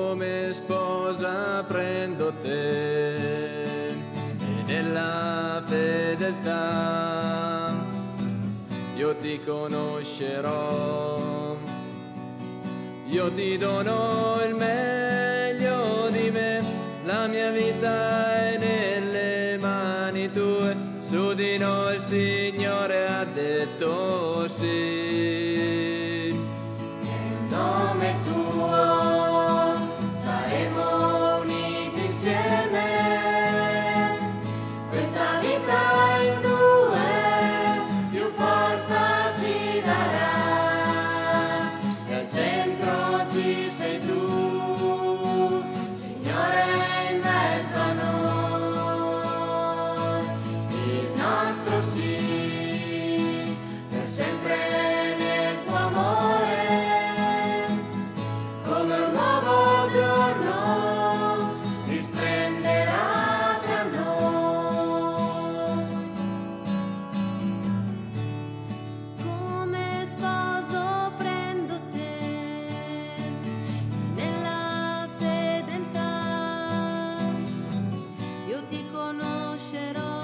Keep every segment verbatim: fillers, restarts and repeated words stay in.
come sposa prendo te, e nella fedeltà io ti conoscerò. Io ti dono il meglio di me, la mia vita è nelle mani tue, su di noi il Signore ha detto sì. Nel nome tuo saremo uniti insieme, questa vita in due più forza ci darà, e al centro ci sei tu, Signore, in mezzo a noi. Il nostro sì, per sempre nel tuo amore, come un nuovo giorno risplenderà tra noi. Come sposo prendo te, nella fedeltà io ti conoscerò.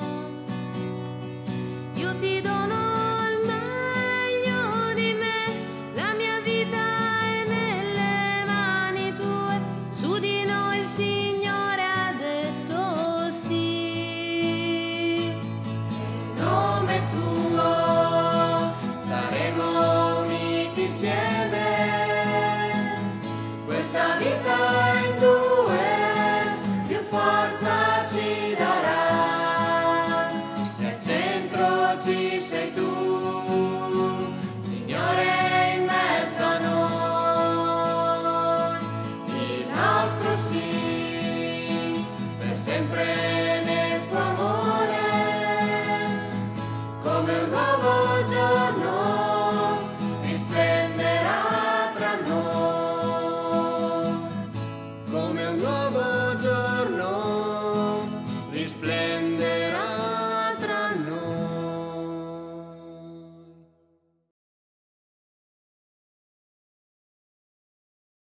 Io ti dono il meglio di me, la mia vita è nelle mani tue, su di noi il Signore ha detto sì. Nel nome tuo saremo uniti insieme, questa vita in due più forza ci darà, e al centro ci sei tu, Signore, in mezzo a noi. Il nostro sì, per sempre